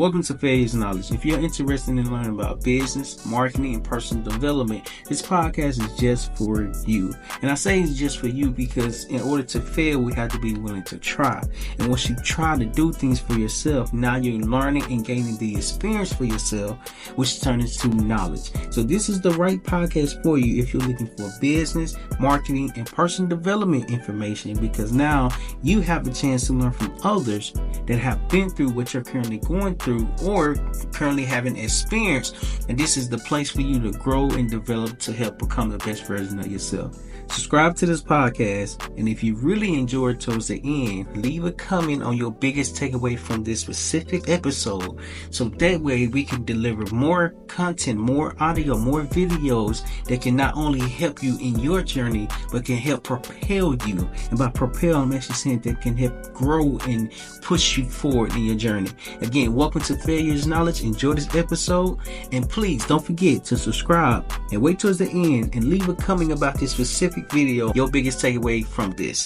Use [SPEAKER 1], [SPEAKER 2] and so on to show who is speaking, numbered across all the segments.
[SPEAKER 1] Welcome to Failure's Knowledge. If you're interested in learning about business, marketing, and personal development, this podcast is just for you. And I say it's just for you because in order to fail, we have to be willing to try. And once you try to do things for yourself, now you're learning and gaining the experience for yourself, which turns into knowledge. So this is the right podcast for you if you're looking for business, marketing, and personal development information, because now you have the chance to learn from others that have been through what you're currently going through or currently having experience, and this is the place for you to grow and develop to help become the best version of yourself. Subscribe to this podcast, and if you really enjoyed towards the end, leave a comment on your biggest takeaway from this specific episode, so that way we can deliver more content, more audio, more videos that can not only help you in your journey, but can help propel you. And by propel, I'm actually saying that can help grow and push you forward in your journey. Again, welcome to Failure's Knowledge. Enjoy this episode, and please don't forget to subscribe and wait towards the end and leave a comment about this specific video, your biggest takeaway from this.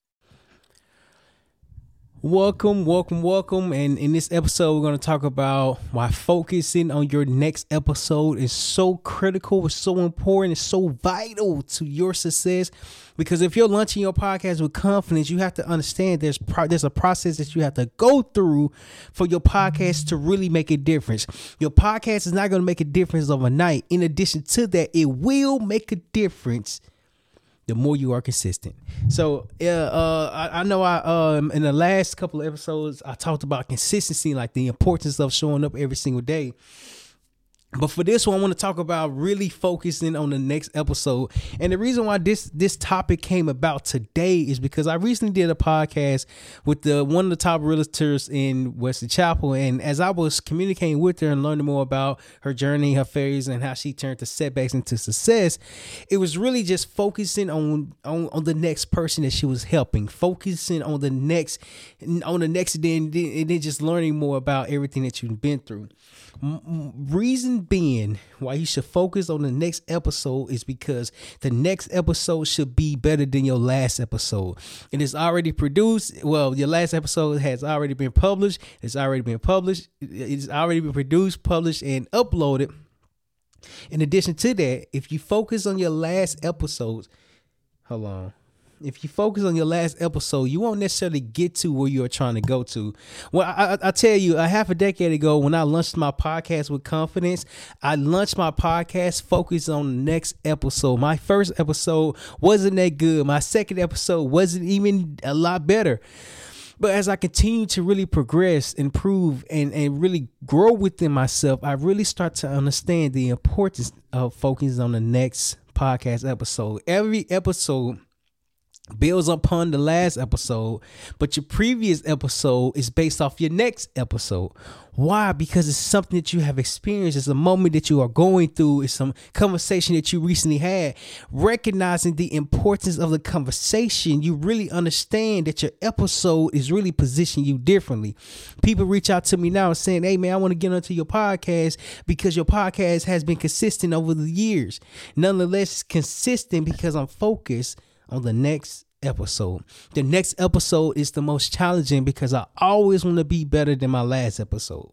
[SPEAKER 2] Welcome. And in this episode, we're going to talk about why focusing on your next episode is so critical, it's so important, it's so vital to your success. Because if you're launching your podcast with confidence, you have to understand there's a process that you have to go through for your podcast to really make a difference. Your podcast is not going to make a difference overnight. In addition to that, it will make a difference the more you are consistent. So I know in the last couple of episodes, I talked about consistency, like the importance of showing up every single day. But for this one, I want to talk about really focusing on the next episode. And the reason why this topic came about today is because I recently did a podcast with one of the top realtors in Wesley Chapel. And as I was communicating with her and learning more about her journey, her failures, and how she turned the setbacks into success, it was really just focusing on the next person that she was helping, focusing on the next, and then just learning more about everything that you've been through. Reason being why you should focus on the next episode is because the next episode should be better than your last episode. It is already produced. Well, your last episode has already been published. It's already been produced, published, and uploaded. In addition to that, if you focus on your last episodes, if you focus on your last episode, you won't necessarily get to where you're trying to go to. Well, I tell you, a half a decade ago, when I launched my podcast with confidence, I launched my podcast focused on the next episode. My first episode wasn't that good. My second episode wasn't even a lot better. But as I continue to really progress, improve, and really grow within myself, I really start to understand the importance of focusing on the next podcast episode. Every episode builds upon the last episode, but your previous episode is based off your next episode. Why? Because it's something that you have experienced. It's a moment that you are going through. It's some conversation that you recently had. Recognizing the importance of the conversation, you really understand that your episode is really positioning you differently. People reach out to me now saying, "Hey man, I want to get onto your podcast because your podcast has been consistent over the years." Nonetheless, it's consistent because I'm focused on the next episode. The next episode is the most challenging because I always want to be better than my last episode.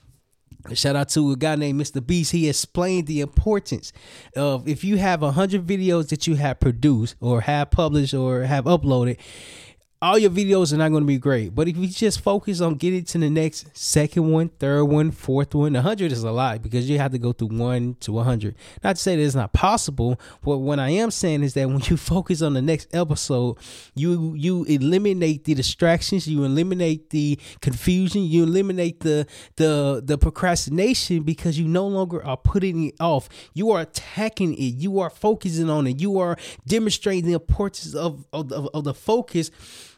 [SPEAKER 2] Shout out to a guy named Mr. Beast. He explained the importance of if you have 100 videos that you have produced or have published or have uploaded, all your videos are not going to be great. But if you just focus on getting to the next second one, third one, fourth one, 100 is a lot because you have to go through 1 to 100. Not to say that it's not possible, but what I am saying is that when you focus on the next episode, you eliminate the distractions, you eliminate the confusion, you eliminate the procrastination because you no longer are putting it off. You are attacking it. You are focusing on it. You are demonstrating the importance of the focus.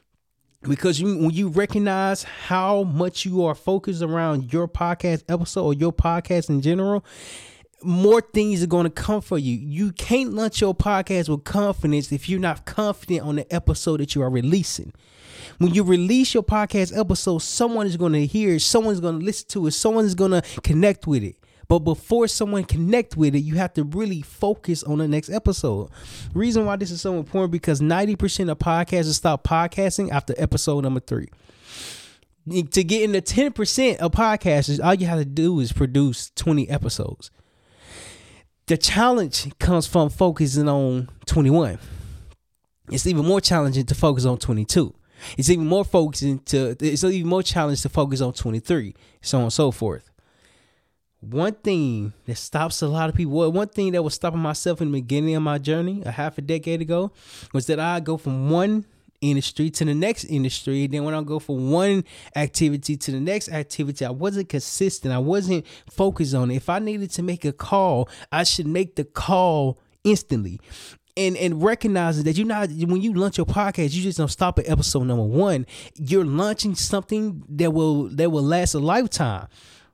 [SPEAKER 2] Because when you recognize how much you are focused around your podcast episode or your podcast in general, more things are going to come for you. You can't launch your podcast with confidence if you're not confident on the episode that you are releasing. When you release your podcast episode, someone is going to hear it, someone's going to listen to it, someone's going to connect with it. But before someone connect with it, you have to really focus on the next episode. Reason why this is so important, because 90% of podcasters stop podcasting after episode number 3. To get in the 10% of podcasters, all you have to do is produce 20 episodes. The challenge comes from focusing on 21. It's even more challenging to focus on 22. It's even more challenging to focus on 23, so on and so forth. One thing that stops a lot of people, one thing that was stopping myself in the beginning of my journey, a half a decade ago, was that I go from one industry to the next industry. Then when I go from one activity to the next activity, I wasn't consistent. I wasn't focused on it. If I needed to make a call, I should make the call instantly. And recognizing that when you launch your podcast, you just don't stop at episode number 1. You're launching something that will last a lifetime.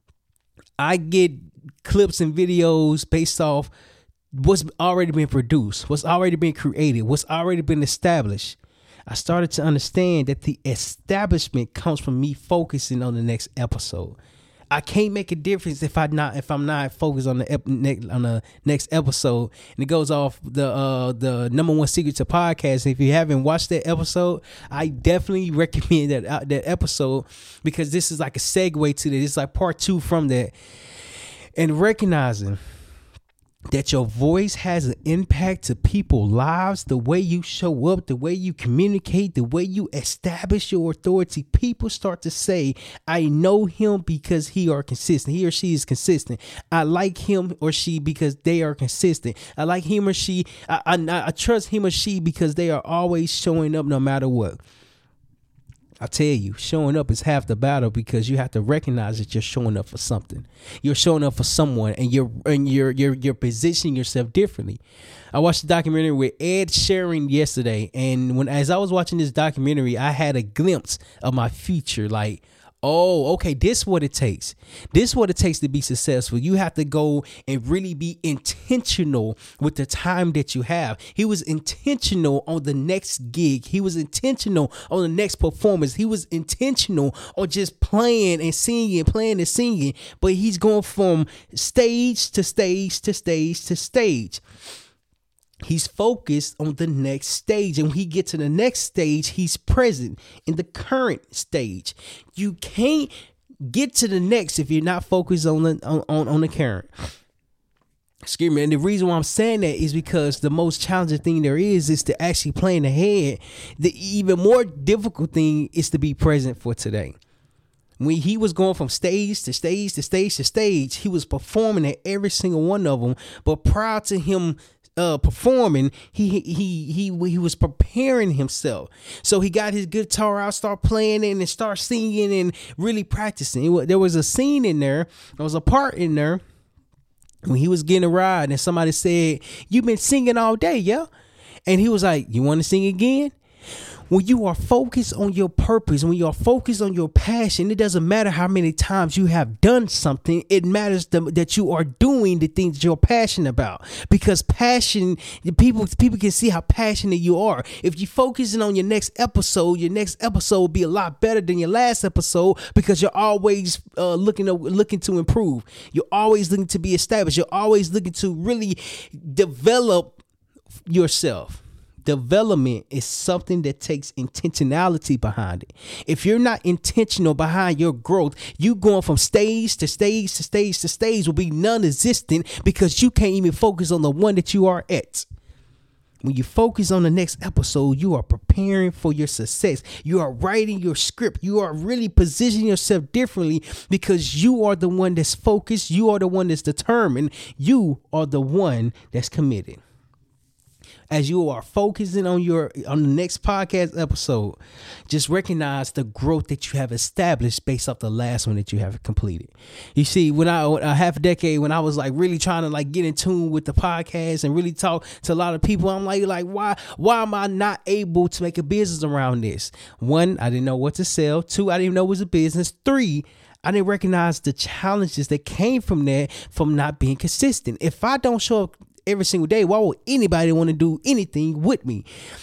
[SPEAKER 2] I get clips and videos based off what's already been produced, what's already been created, what's already been established. I started to understand that the establishment comes from me focusing on the next episode. I can't make a difference if I'm not focused on the next episode. And it goes off the number 1 secret to podcast. If you haven't watched that episode, I definitely recommend that episode, because this is like a segue to this. It's like part 2 from that. And recognizing that your voice has an impact to people's lives, the way you show up, the way you communicate, the way you establish your authority. People start to say, I know him because he or she is consistent. I like him or she because they are consistent. I like him or she. I trust him or she because they are always showing up no matter what. I tell you, showing up is half the battle, because you have to recognize that you're showing up for something. You're showing up for someone, and you're positioning yourself differently. I watched a documentary with Ed Sheeran yesterday, and as I was watching this documentary, I had a glimpse of my future. Like, oh, okay, this is what it takes. This is what it takes to be successful. You have to go and really be intentional with the time that you have. He was intentional on the next gig. He was intentional on the next performance. He was intentional on just playing and singing. But he's going from stage to stage to stage to stage. He's focused on the next stage. And when he gets to the next stage, he's present in the current stage. You can't get to the next if you're not focused on the current. Excuse me. And the reason why I'm saying that is because the most challenging thing there is to actually plan ahead. The even more difficult thing is to be present for today. When he was going from stage to stage to stage to stage, he was performing at every single one of them. But prior to him performing, he was preparing himself. So he got his guitar out, start playing it, and start singing and really practicing. There was a scene in there. There was a part in there when he was getting a ride, and somebody said, "You've been singing all day, yeah?" And he was like, "You want to sing again?" When you are focused on your purpose, when you are focused on your passion, it doesn't matter how many times you have done something. It matters that you are doing the things you're passionate about. Because passion, people can see how passionate you are. If you're focusing on your next episode will be a lot better than your last episode, because you're always looking to improve. You're always looking to be established. You're always looking to really develop yourself. Development is something that takes intentionality behind it. If you're not intentional behind your growth, you going from stage to stage to stage to stage will be non-existent, because you can't even focus on the one that you are at. When you focus on the next episode, you are preparing for your success. You are writing your script. You are really positioning yourself differently, because you are the one that's focused. You are the one that's determined. You are the one that's committed. As you are focusing on the next podcast episode, just recognize the growth that you have established based off the last one that you have completed. You see, when a half a decade, when I was like really trying to like get in tune with the podcast and really talk to a lot of people, I'm like, why am I not able to make a business around this? 1, I didn't know what to sell. 2, I didn't even know it was a business. 3, I didn't recognize the challenges that came from that, from not being consistent. If I don't show up every single day, why would anybody want to do anything with me?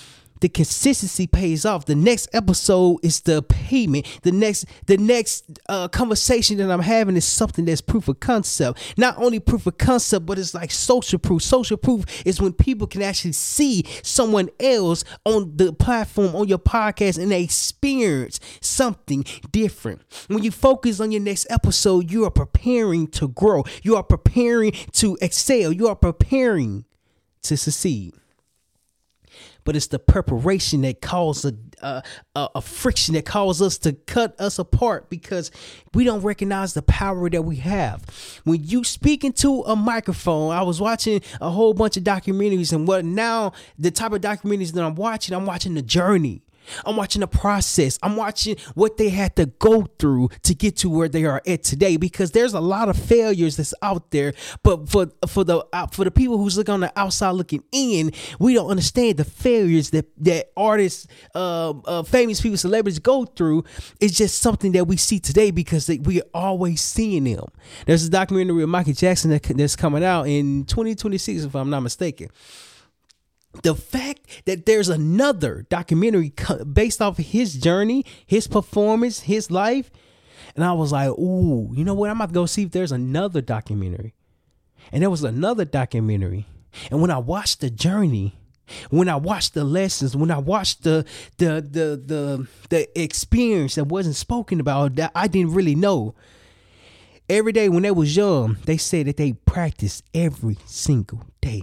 [SPEAKER 2] the consistency pays off. The next episode is the payment. The next conversation that I'm having is something that's proof of concept. Not only proof of concept, but it's like social proof. Social proof is when people can actually see someone else on the platform, on your podcast, and they experience something different. When you focus on your next episode, you are preparing to grow. You are preparing to excel. You are preparing to succeed. But it's the preparation that causes a friction that causes us to cut us apart, because we don't recognize the power that we have. When you speak into a microphone, I was watching a whole bunch of documentaries, and the type of documentaries that I'm watching the journey. I'm watching the process. I'm watching what they had to go through to get to where they are at today, because there's a lot of failures that's out there. But for the people who's looking on the outside looking in, we don't understand the failures that artists, famous people, celebrities go through. It's just something that we see today because we are always seeing them. There's a documentary of Michael Jackson that's coming out in 2026, if I'm not mistaken. The fact that there's another documentary based off of his journey, his performance, his life. And I was like, ooh, you know what? I'm about to go see if there's another documentary. And there was another documentary. And when I watched the journey, when I watched the lessons, when I watched the experience that wasn't spoken about, that I didn't really know. Every day when they was young, they said that they practiced every single day.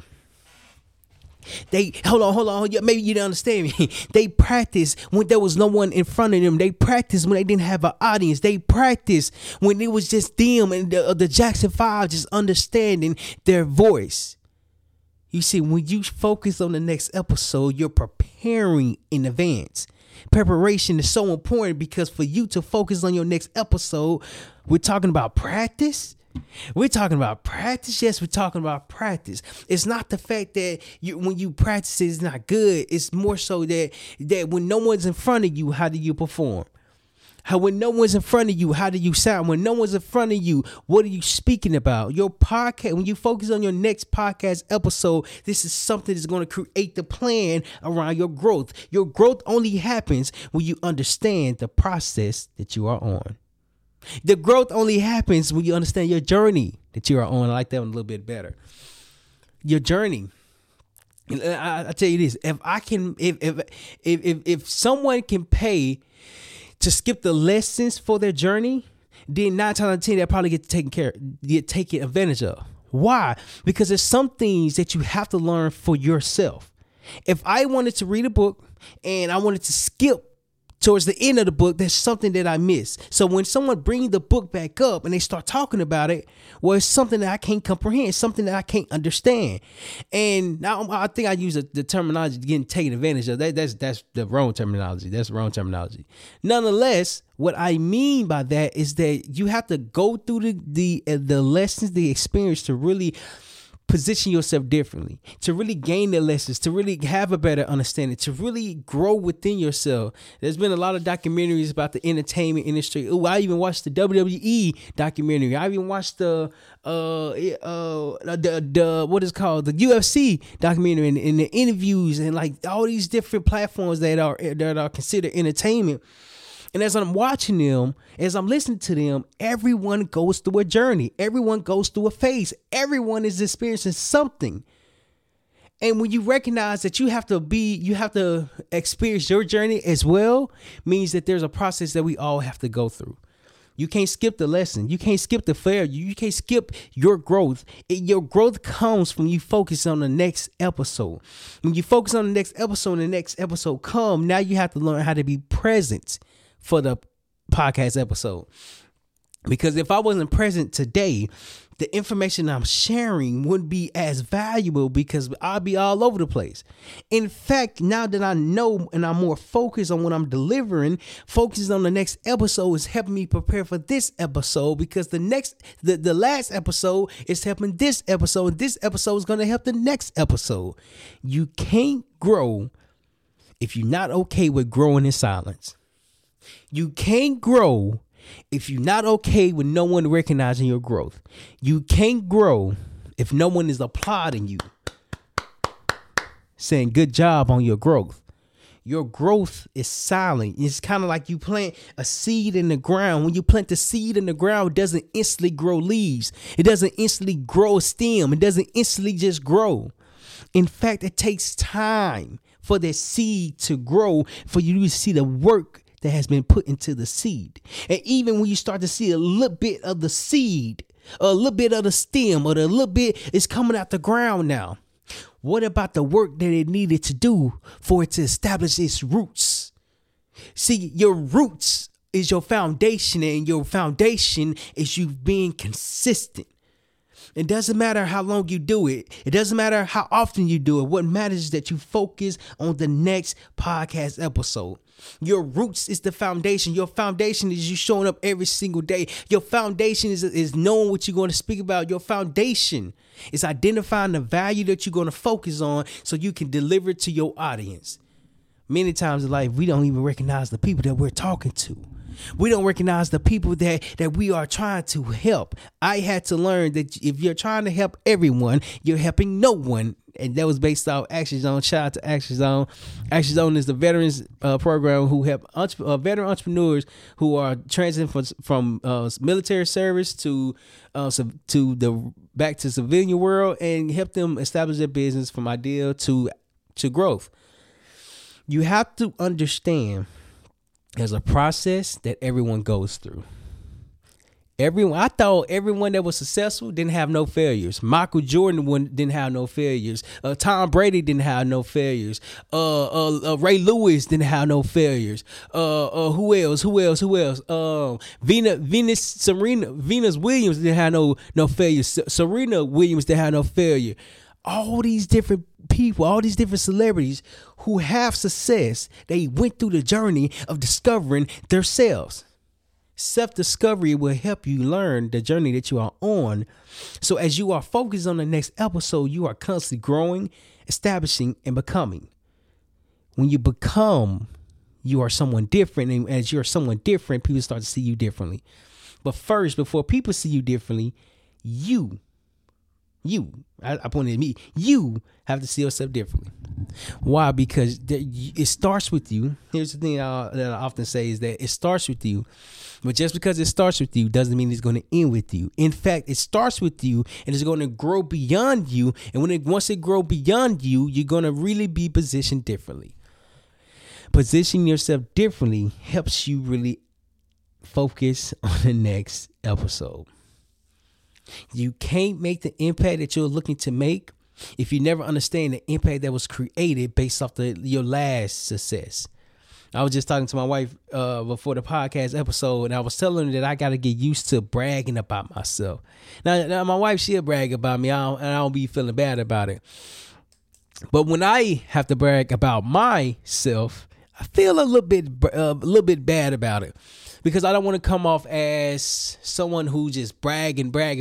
[SPEAKER 2] Hold on. Maybe you don't understand me. They practiced when there was no one in front of them. They practiced when they didn't have an audience. They practiced when it was just them and the Jackson 5 just understanding their voice. You see, when you focus on the next episode, you're preparing in advance. Preparation is so important, because for you to focus on your next episode, we're talking about practice. We're talking about practice. Yes, we're talking about practice. It's not the fact that when you practice it's not good. It's more so that when no one's in front of you, how do you perform? When no one's in front of you, how do you sound? When no one's in front of you, what are you speaking about? Your podcast, when you focus on your next podcast episode, this is something that's going to create the plan around your growth. Your growth only happens when you understand the process that you are on. The growth only happens when you understand your journey that you are on. I like that one a little bit better. Your journey. I tell you this: if someone can pay to skip the lessons for their journey, then 9 times out of 10 they'll probably get taken advantage of. Why? Because there's some things that you have to learn for yourself. If I wanted to read a book and I wanted to skip towards the end of the book, there's something that I missed. So when someone brings the book back up and they start talking about it, well, it's something that I can't comprehend, something that I can't understand. And now I think I use the terminology getting taken advantage of. That's the wrong terminology. That's the wrong terminology. Nonetheless, what I mean by that is that you have to go through the lessons, the experience to really position yourself differently, to really gain the lessons, to really have a better understanding, to really grow within yourself. There's been a lot of documentaries about the entertainment industry. Oh, I even watched the WWE documentary. I even watched the what is called the UFC documentary and the interviews and like all these different platforms that are considered entertainment. And as I'm watching them, as I'm listening to them, everyone goes through a journey. Everyone goes through a phase. Everyone is experiencing something. And when you recognize that you have to experience your journey as well, means that there's a process that we all have to go through. You can't skip the lesson. You can't skip the failure. You can't skip your growth. Your growth comes when you focus on the next episode. When you focus on the next episode, the next episode comes, now you have to learn how to be present for the podcast episode. Because if I wasn't present today, the information I'm sharing wouldn't be as valuable because I'll be all over the place. In fact, now that I know and I'm more focused on what I'm delivering, focusing on the next episode is helping me prepare for this episode, because the last episode is helping this episode. This episode is going to help the next episode. You can't grow if you're not okay with growing in silence. You can't grow if you're not okay with no one recognizing your growth. You can't grow if no one is applauding you, saying good job on your growth. your growth is silent. It's kind of like you plant a seed in the ground. When you plant the seed in the ground, it doesn't instantly grow leaves. It doesn't instantly grow a stem. It doesn't instantly just grow. In fact, it takes time for that seed to grow, for you to see the work that has been put into the seed. And even when you start to see a little bit of the seed, a little bit of the stem, or a little bit is coming out the ground now, what about the work that it needed to do for it to establish its roots? See, your roots is your foundation, and your foundation is you being consistent. It doesn't matter how long you do it. It doesn't matter how often you do it. What matters is that you focus on the next podcast episode. Your roots is the foundation. Your foundation is you showing up every single day. Your foundation is knowing what you're going to speak about. Your foundation is identifying the value that you're going to focus on so you can deliver it to your audience. Many times in life, we don't even recognize the people that we're talking to. We don't recognize the people that we are trying to help. I had to learn that if you're trying to help everyone, you're helping no one. And that was based off Action Zone. Shout out to Action Zone. Action Zone is the veterans program who help veteran entrepreneurs who are transitioning from military service to the back to civilian world, and help them establish their business from idea to growth. You have to understand there's a process that everyone goes through. I thought everyone that was successful didn't have no failures. Michael Jordan didn't have no failures. Tom Brady didn't have no failures. Ray Lewis didn't have no failures. Who else? Venus Williams didn't have no failures. Serena Williams didn't have no failure. All these different people, all these different celebrities who have success, they went through the journey of discovering themselves. Self-discovery will help you learn the journey that you are on. So as you are focused on the next episode, you are constantly growing, establishing, and becoming. When you become, you are someone different. And as you're someone different, people start to see you differently. But first, before people see you differently, I pointed at me, you have to see yourself differently. Why? Because it starts with you. Here's the thing that I often say is that it starts with you. But just because it starts with you doesn't mean it's going to end with you. In fact, it starts with you and it's going to grow beyond you. And once it grows beyond you, you're going to really be positioned differently. Positioning yourself differently helps you really focus on the next episode. You can't make the impact that you're looking to make if you never understand the impact that was created based off your last success. I was just talking to my wife before the podcast episode, and I was telling her that I got to get used to bragging about myself. Now my wife, she'll brag about me, and I don't be feeling bad about it. But when I have to brag about myself, I feel a little bit bad about it. Because I don't want to come off as someone who just bragging. But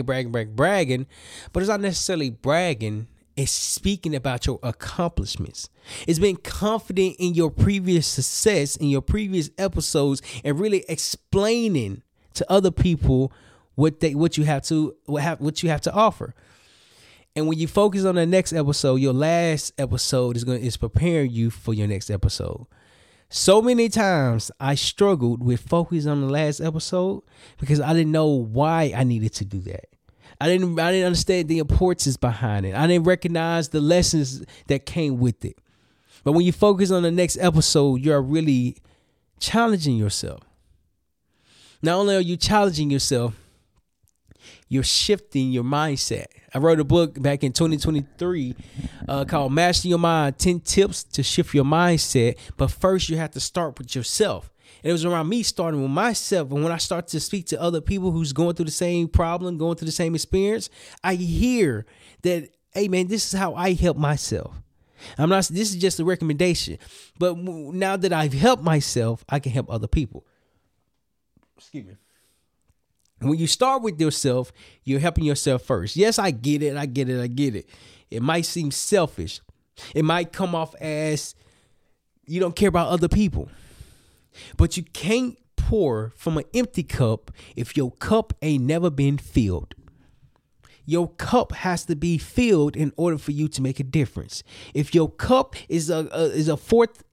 [SPEAKER 2] it's not necessarily bragging. It's speaking about your accomplishments. It's being confident in your previous success, in your previous episodes, and really explaining to other people what you have to offer. And when you focus on the next episode, your last episode is preparing you for your next episode. So many times I struggled with focusing on the last episode because I didn't know why I needed to do that. I didn't understand the importance behind it. I didn't recognize the lessons that came with it. But when you focus on the next episode, you're really challenging yourself. Not only are you challenging yourself, you're shifting your mindset. I wrote a book back in 2023 called Master Your Mind, 10 Tips to Shift Your Mindset. But first, you have to start with yourself. And it was around me starting with myself. And when I start to speak to other people who's going through the same problem, going through the same experience, I hear that, hey, man, this is how I help myself. This is just a recommendation. But now that I've helped myself, I can help other people. Excuse me. When you start with yourself, you're helping yourself first. Yes, I get it. It might seem selfish. It might come off as you don't care about other people. But you can't pour from an empty cup if your cup ain't never been filled. Your cup has to be filled in order for you to make a difference. If your cup is a fourth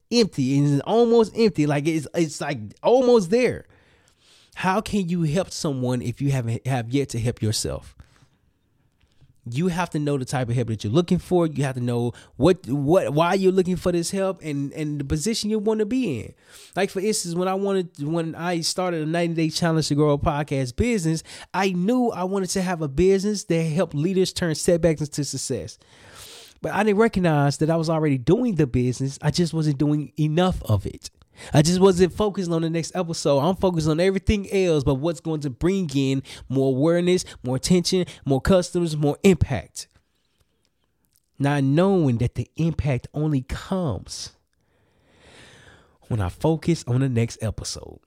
[SPEAKER 2] empty, and it's almost empty. Like it's like almost there. How can you help someone if you have yet to help yourself? You have to know the type of help that you're looking for. You have to know why you're looking for this help and the position you want to be in. Like, for instance, when I started a 90-day challenge to grow a podcast business, I knew I wanted to have a business that helped leaders turn setbacks into success. But I didn't recognize that I was already doing the business. I just wasn't doing enough of it. I just wasn't focused on the next episode. I'm focused on everything else, but what's going to bring in more awareness, more attention, more customers, more impact. Not knowing that the impact only comes when I focus on the next episode.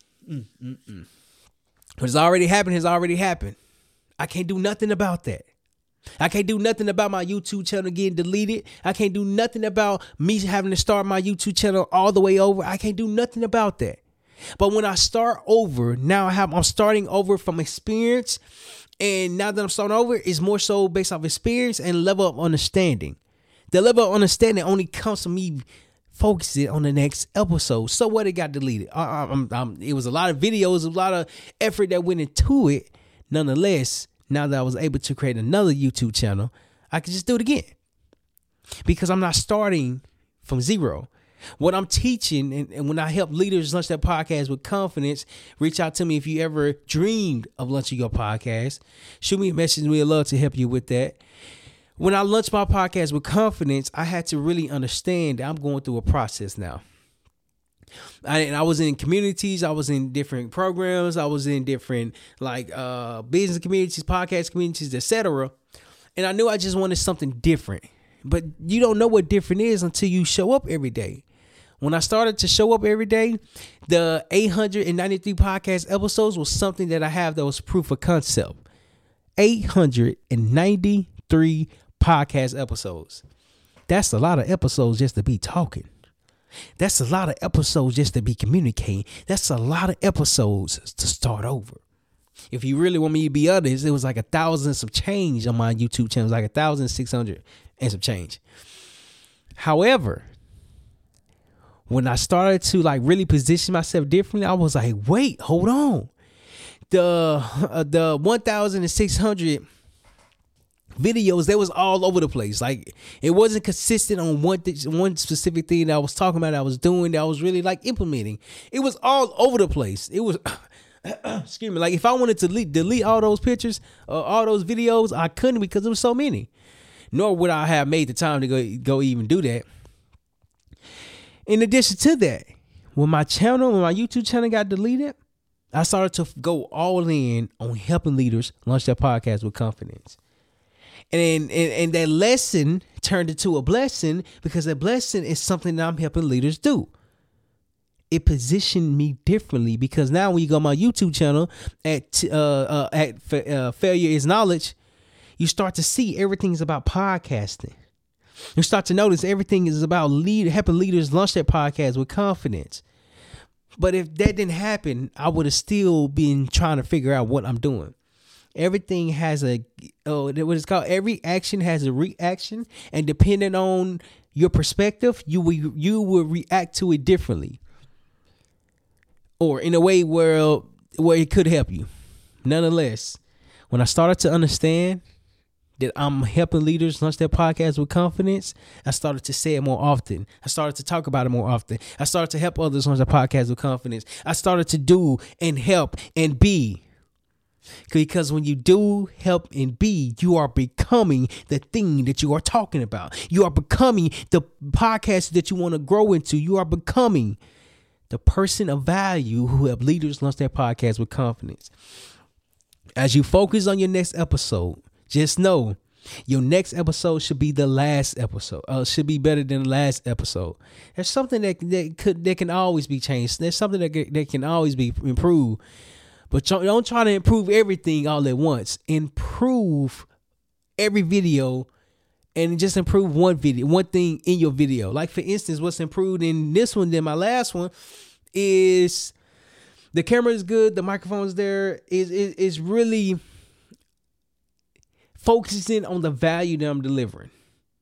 [SPEAKER 2] What's already happened has already happened. I can't do nothing about that. I can't do nothing about my YouTube channel getting deleted. I can't do nothing about me having to start my YouTube channel all the way over. I can't do nothing about that. But when I start over, now I'm starting over from experience. And now that I'm starting over, it's more so based off experience and level of understanding. The level of understanding only comes from me focusing on the next episode. So what, it got deleted. It was a lot of videos, a lot of effort that went into it. Nonetheless, now that I was able to create another YouTube channel, I could just do it again because I'm not starting from zero. What I'm teaching, and when I help leaders launch their podcast with confidence, reach out to me if you ever dreamed of launching your podcast. Shoot me a message. We'd love to help you with that. When I launched my podcast with confidence, I had to really understand that I'm going through a process now. I was in communities, I was in different programs, I was in different business communities, podcast communities, etc. And I knew I just wanted something different. But you don't know what different is until you show up every day. When I started to show up every day, the 893 podcast episodes was something that I have that was proof of concept. 893 podcast episodes. That's a lot of episodes just to be talking. That's a lot of episodes just to be communicating. That's a lot of episodes to start over. If you really want me to be honest, it was like 1,000 some change on my YouTube channel. It was like 1,600 and some change. However, when I started to really position myself differently, I was like, wait, hold on. The 1,600 videos, they was all over the place. Like, it wasn't consistent on one specific thing that I was talking about, I was doing, that I was really implementing. It was all over the place. It was excuse me, like if I wanted to delete all those pictures, all those videos, I couldn't because there was so many. Nor would I have made the time to go even do that. In addition to that, when my YouTube channel got deleted, I started to go all in on helping leaders launch their podcast with confidence. And that lesson turned into a blessing because a blessing is something that I'm helping leaders do. It positioned me differently because now when you go on my YouTube channel at Failure is Knowledge, you start to see everything's about podcasting. You start to notice everything is about helping leaders launch their podcast with confidence. But if that didn't happen, I would have still been trying to figure out what I'm doing. Everything has what it's called. Every action has a reaction, and depending on your perspective, you will react to it differently, or in a way where it could help you. Nonetheless, when I started to understand that I'm helping leaders launch their podcast with confidence, I started to say it more often. I started to talk about it more often. I started to help others launch their podcast with confidence. I started to do and help and be. Because when you do, help, and be, you are becoming the thing that you are talking about. You are becoming the podcast that you want to grow into. You are becoming the person of value who help leaders launch their podcast with confidence. As you focus on your next episode, just know your next episode should be the last episode. Should be better than the last episode. There's something that can always be changed. There's something that can always be improved. But don't try to improve everything all at once. Improve every video and just improve one thing in your video. Like, for instance, what's improved in this one than my last one is the camera is good. The microphone is there. Is really focusing on the value that I'm delivering.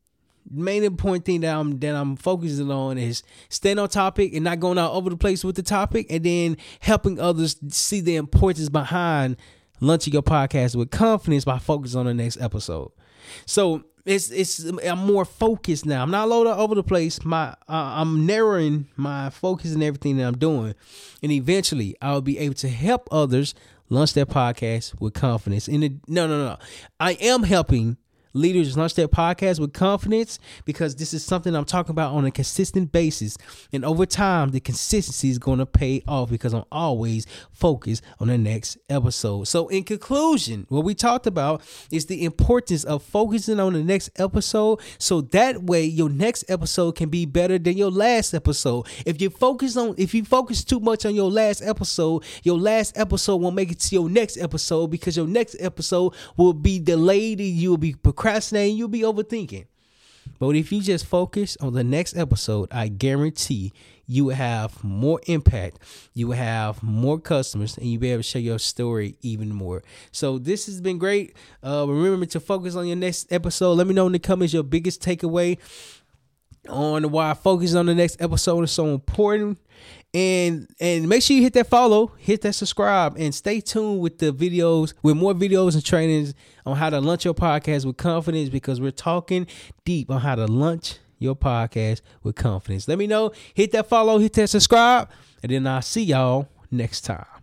[SPEAKER 2] main important thing that I'm focusing on is staying on topic and not going all over the place with the topic, and then helping others see the importance behind launching your podcast with confidence by focusing on the next episode. So I'm more focused now. I'm not all over the place. I'm narrowing my focus and everything that I'm doing, and eventually I'll be able to help others launch their podcast with confidence. No. I am helping leaders launch their podcast with confidence because this is something I'm talking about on a consistent basis. And over time, the consistency is going to pay off because I'm always focused on the next episode. So in conclusion, what we talked about is the importance of focusing on the next episode. So that way your next episode can be better than your last episode. If you focus too much on your last episode won't make it to your next episode because your next episode will be delayed and you will be procrastinating, you'll be overthinking. But if you just focus on the next episode, I guarantee you will have more impact, you will have more customers, and you'll be able to share your story even more. So this has been great. Remember to focus on your next episode. Let me know in the comments your biggest takeaway on why focusing on the next episode is so important. And make sure you hit that follow, hit that subscribe, and stay tuned with the videos, with more videos and trainings on how to launch your podcast with confidence, because we're talking deep on how to launch your podcast with confidence. Let me know, hit that follow, hit that subscribe, and then I'll see y'all next time.